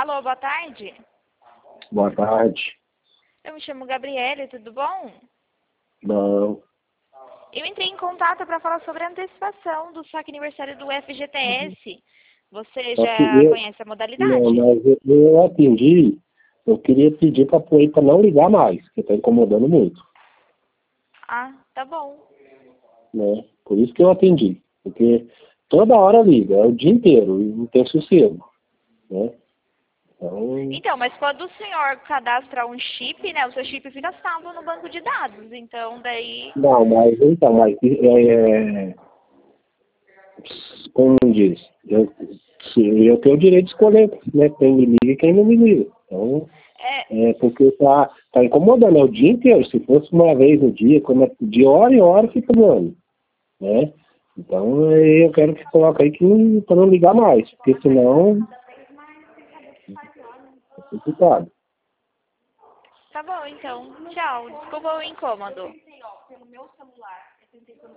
Alô, boa tarde. Boa tarde. Eu me chamo Gabriele, tudo bom? Não. Eu entrei em contato para falar sobre a antecipação do saque aniversário do FGTS. Você Só que já conhece a não, modalidade? mas eu atendi, eu queria pedir para não ligar mais, porque está incomodando muito, Ah, tá bom. né? Por isso que eu atendi, porque toda hora liga, é o dia inteiro, e não tem sossego, né? Então, Então, mas quando o senhor cadastra um chip, né, o seu chip fica salvo no banco de dados. Então, daí... não, mas como diz, eu tenho o direito de escolher, né? Quem me liga e quem não me liga. Então, É, porque tá incomodando, é o dia inteiro. Se fosse uma vez no dia, como de hora em hora fica voando, né? Então eu quero que coloque aí que para não ligar mais, porque senão é complicado. tá bom, então. Tchau. Desculpa o incômodo.